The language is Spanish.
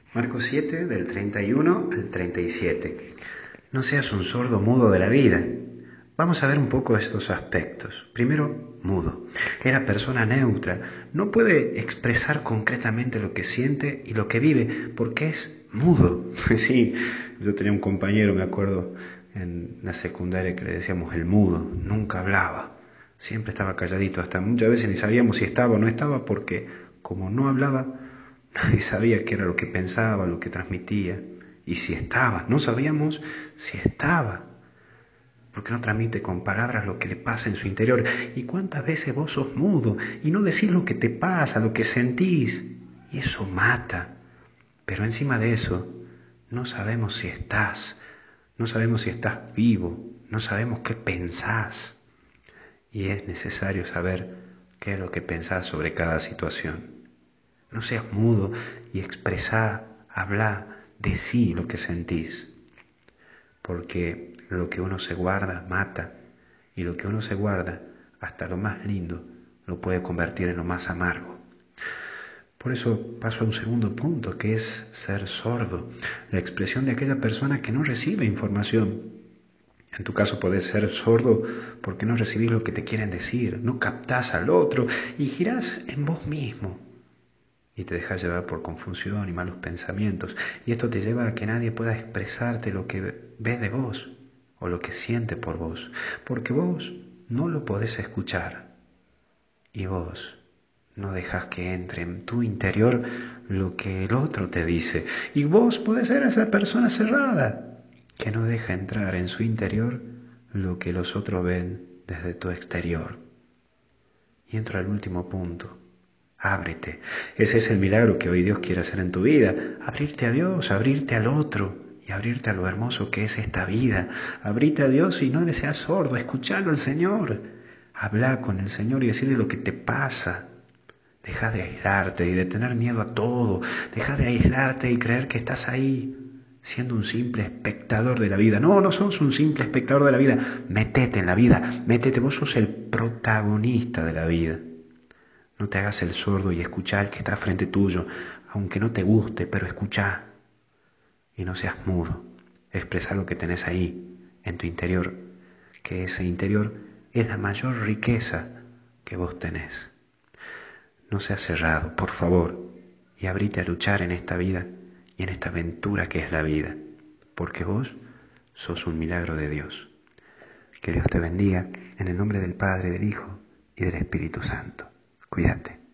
Marcos 7, del 31 al 37. No seas un sordo mudo de la vida. Vamos a ver un poco estos aspectos. Primero, mudo. Era persona neutra. No puede expresar concretamente lo que siente y lo que vive porque es mudo. Sí, yo tenía un compañero, me acuerdo, en la secundaria que le decíamos el mudo. Nunca hablaba. Siempre estaba calladito. Hasta muchas veces ni sabíamos si estaba o no estaba porque como no hablaba, nadie sabía qué era lo que pensaba, lo que transmitía. Y si estaba, no sabíamos si estaba. Porque no transmite con palabras lo que le pasa en su interior. ¿Y cuántas veces vos sos mudo y no decís lo que te pasa, lo que sentís? Y eso mata. Pero encima de eso, no sabemos si estás, no sabemos si estás vivo, no sabemos qué pensás. Y es necesario saber qué es lo que pensás sobre cada situación. No seas mudo y expresá, hablá, decí lo que sentís. Porque lo que uno se guarda mata, y lo que uno se guarda, hasta lo más lindo, lo puede convertir en lo más amargo. Por eso paso a un segundo punto, que es ser sordo, la expresión de aquella persona que no recibe información. En tu caso podés ser sordo porque no recibís lo que te quieren decir, no captás al otro y girás en vos mismo. Y te dejas llevar por confusión y malos pensamientos. Y esto te lleva a que nadie pueda expresarte lo que ve de vos o lo que siente por vos. Porque vos no lo podés escuchar. Y vos no dejas que entre en tu interior lo que el otro te dice. Y vos podés ser esa persona cerrada que no deja entrar en su interior lo que los otros ven desde tu exterior. Y entro al último punto. Ábrete. Ese es el milagro que hoy Dios quiere hacer en tu vida. Abrirte a Dios, abrirte al otro y abrirte a lo hermoso que es esta vida. Abrirte a Dios y no le seas sordo, escuchalo al Señor. Habla con el Señor y decirle lo que te pasa. Deja de aislarte y de tener miedo a todo. Deja de aislarte y creer que estás ahí siendo un simple espectador de la vida. No, no sos un simple espectador de la vida. Métete en la vida, métete, vos sos el protagonista de la vida. No te hagas el sordo y escuchá al que está frente tuyo, aunque no te guste, pero escuchá. Y no seas mudo. Expresá lo que tenés ahí, en tu interior, que ese interior es la mayor riqueza que vos tenés. No seas cerrado, por favor, y abrite a luchar en esta vida y en esta aventura que es la vida, porque vos sos un milagro de Dios. Que Dios te bendiga en el nombre del Padre, del Hijo y del Espíritu Santo. Cuídate.